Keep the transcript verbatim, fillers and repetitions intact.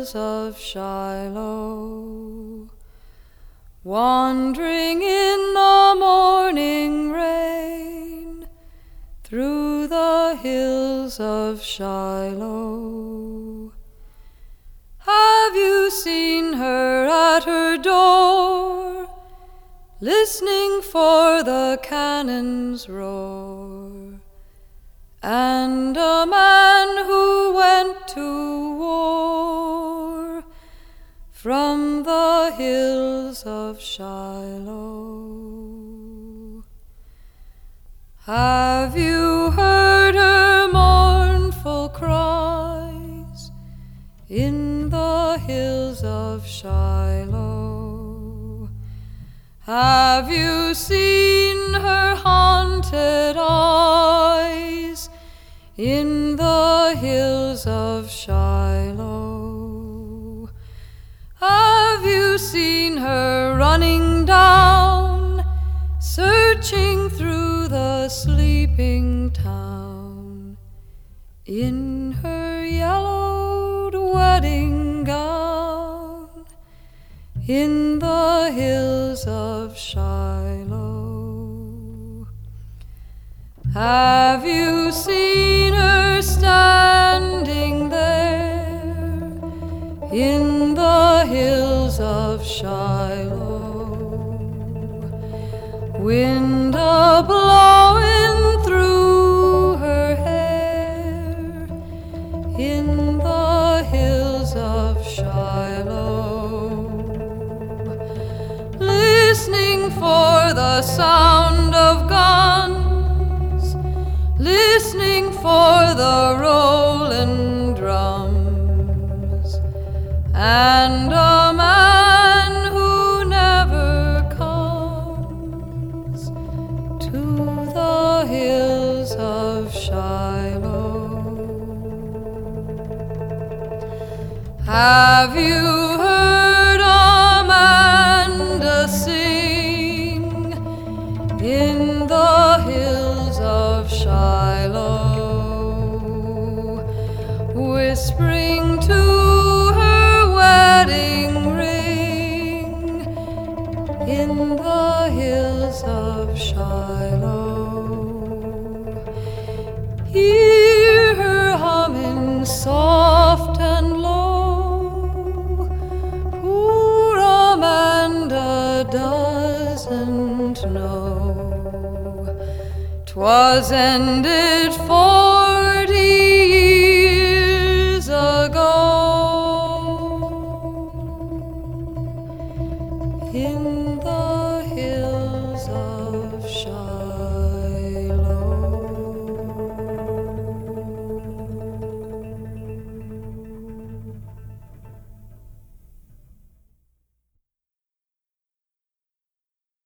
hills of Shiloh, wandering in the morning rain through the hills of Shiloh. Have you seen her at her door, listening for the cannon's roar, and a man who went to war from the hills of Shiloh? Have you heard her mournful cries in the hills of Shiloh? Have you seen her haunted eyes in the hills of Shiloh? Have you seen her running down, searching through the sleeping town, in her yellowed wedding gown, in the hills of Shiloh? Have you seen her standing there in the hills of Shiloh, wind a-blowing through her hair, in the hills of Shiloh, listening for the sound of guns, listening for the rolling drums, and a man who never comes to the hills of Shiloh. Have you heard Amanda sing in the hills of Shiloh, whispering to her wedding ring in the hills of Shiloh? Hear her humming soft and low, poor Amanda doesn't know 'twas ended for